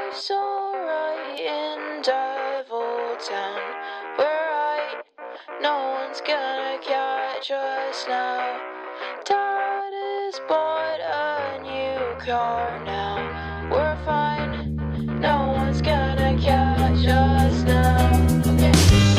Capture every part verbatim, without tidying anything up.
Life's alright in Devil Town. We're right, no one's gonna catch us now. Dad has bought a new car now. We're fine, no one's gonna catch us now. Okay.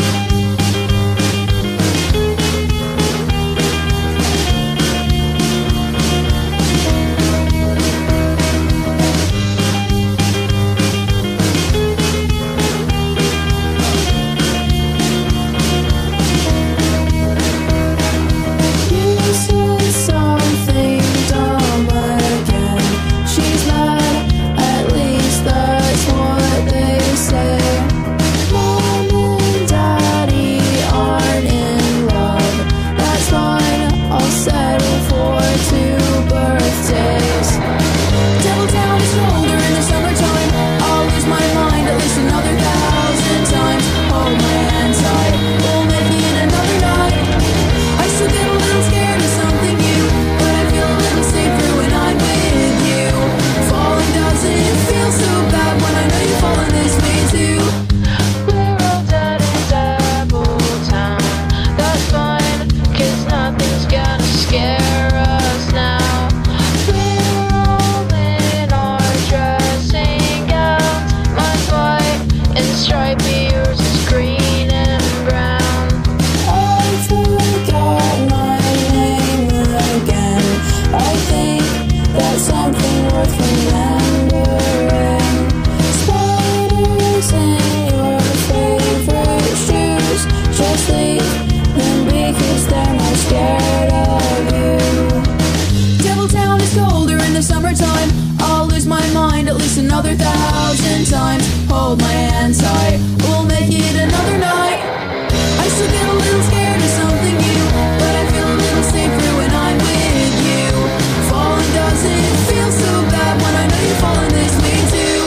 Another thousand times, hold my hand tight, we'll make it another night. I still get a little scared of something new, but I feel a little safer when I'm with you. Falling doesn't feel so bad when I know you're falling this way too.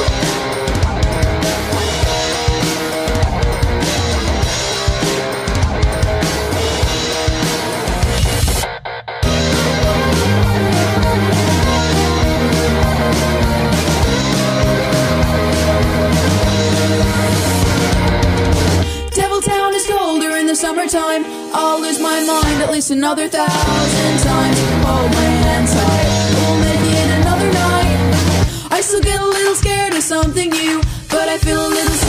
Summertime, I'll lose my mind at least another thousand times. Hold my hand tight, we'll make it another night. I still get a little scared of something new, but I feel a little